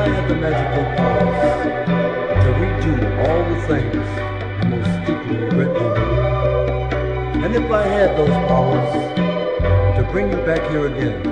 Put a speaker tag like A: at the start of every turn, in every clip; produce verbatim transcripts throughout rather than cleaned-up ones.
A: I had the magical powers to redo all the things I most deeply regret doing, and if I had those powers to bring you back here again,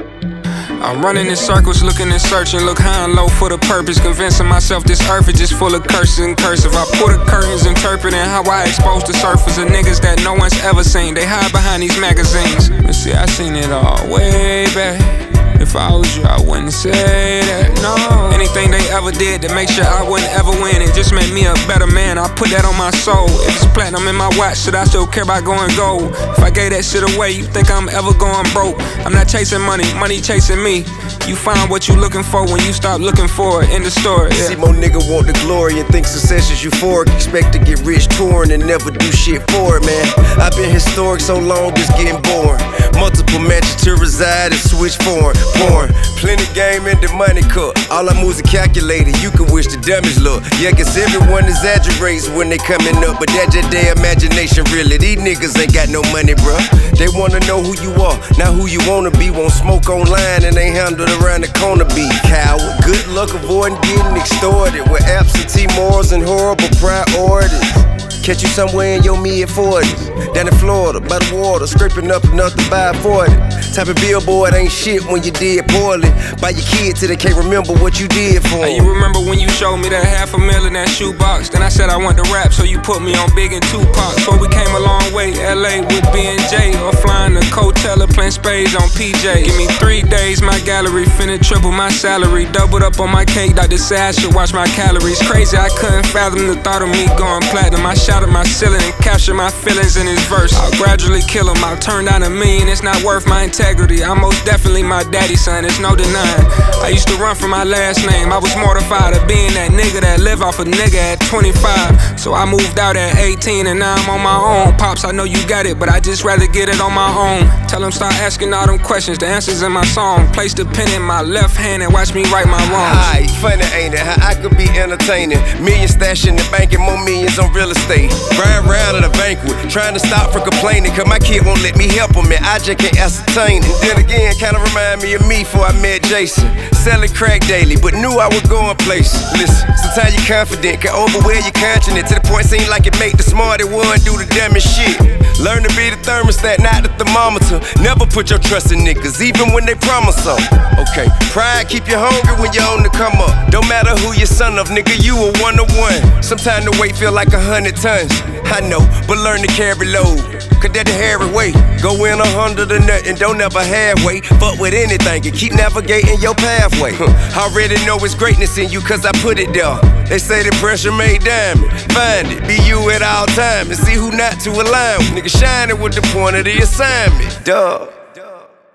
B: I'm running in circles, looking and searching, look high and low for the purpose, convincing myself this earth is just full of curses and cursive. I pull the curtains, interpreting how I expose the surface of niggas that no one's ever seen. They hide behind these magazines. But see, I seen it all way back. If I was you, I wouldn't say that, no. Anything they ever did to make sure I wouldn't ever win, it just made me a better man. I put that on my soul. If it's platinum in my watch, should I still care about going gold? If I gave that shit away, you think I'm ever going broke? I'm not chasing money, money chasing me. You find what you looking for when you stop looking for it in the store, yeah.
C: See, more nigga want the glory and think success is euphoric. Expect to get rich touring and never do shit for it, man. I've been historic so long, it's getting boring. Multiple matches to reside and switch foreign. Porn, plenty game in the money cut. All our moves are calculated, you can wish the dummies look. Yeah, cause everyone exaggerates when they coming up, but that's just their imagination, really. These niggas ain't got no money, bruh. They wanna know who you are, not who you wanna be. Won't smoke online and ain't handled around the corner, be coward. Good luck avoiding getting extorted with absentee morals and horrible priorities. Catch you somewhere in your mid forties, down in Florida, by the water, scraping up enough to buy a forty. Type of billboard ain't shit when you did poorly. Buy your kid till they can't remember what you did for them.
B: Hey, you remember when you showed me that half a mil in that shoebox? Then I said I want to rap, so you put me on Big and Tupac. So we came a long way, L A with B and J, or flying to Coachella, playing spades on P J. Give me three days, my gallery finna triple my salary. Doubled up on my cake, Doctor said I should watch my calories. Crazy, I couldn't fathom the thought of me going platinum. I shot at my ceiling and captured my feelings in his verse. I'll gradually kill him, I'll turn down a million, it's not worth my integrity. I'm most definitely my daddy's son, it's no denying. I used to run from my last name, I was mortified of being that nigga that live off a nigga at twenty-five. So I moved out at eighteen and now I'm on my own. Pops, I know you got it, but I just rather get it on my own. Tell him start asking all them questions, the answers in my song. Place the pen in my left hand and watch me right my wrongs.
C: Hi, funny ain't it, how I could be entertaining. Millions stashed in the bank and more millions on real estate. Ride round at a banquet, trying to stop from complaining, cause my kid won't let me help him and I just can't ascertain it. Then again, kinda remind me of me before I met Jason. Selling crack daily, but knew I was going places. Listen, sometimes you're confident, can overwear your conscience to the point seem like it make the smarty one do the dumbest shit. Learn to be the thermostat, not the thermometer. Never put your trust in niggas, even when they promise something. Okay, pride keep you hungry when you're on the come up. Don't matter who your son of, nigga, you a one to one. Sometimes the weight feel like a hundred tons. I know, but learn to carry load, cause that the hairy way. Go in a hundred or nothing, don't ever halfway. Fuck with anything and keep navigating your pathway. Already know it's greatness in you cause I put it there. They say the pressure made diamond. Find it, be you at all times and see who not to align with. Nigga shining with the point of the assignment, duh.